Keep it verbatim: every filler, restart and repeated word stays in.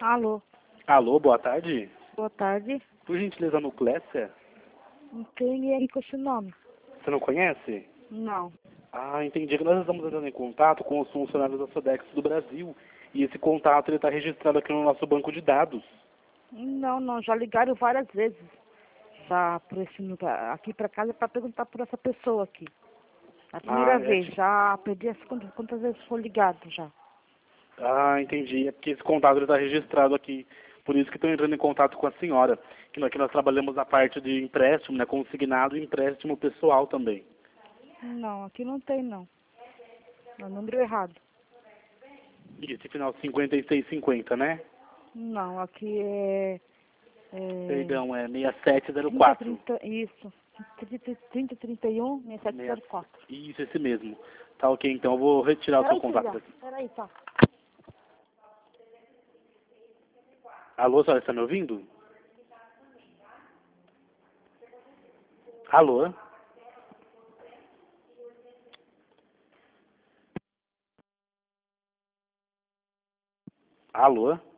Alô, Alô, boa tarde. boa tarde. Por gentileza, no Clécia? Quem é com esse nome? Você não conhece? Não. Ah, entendi. Que nós estamos entrando em contato com os funcionários da Sodex do Brasil. E esse contato ele está registrado aqui no nosso banco de dados. Não, não, já ligaram várias vezes. Já por esse lugar, aqui pra casa para perguntar por essa pessoa aqui. A primeira Ah, é vez, que- já perdi as quantas, quantas vezes foi ligado já. ah, entendi. É porque esse contato está registrado aqui. Por isso que estou entrando em contato com a senhora. Que nós, que nós trabalhamos na parte de empréstimo, né? Consignado e empréstimo pessoal também. Não, aqui não tem não. É o número errado. E esse final cinquenta e seis cinquenta, né? Não, aqui é. é Perdão, é seis sete zero trinta, quatro. trinta, isso. trinta, trinta e um, sessenta e sete zero quatro. Isso, esse mesmo. Tá ok, então eu vou retirar o seu Peraí, contato filha. daqui. Peraí, tá. Alô, senhora, está me ouvindo? Alô? Alô?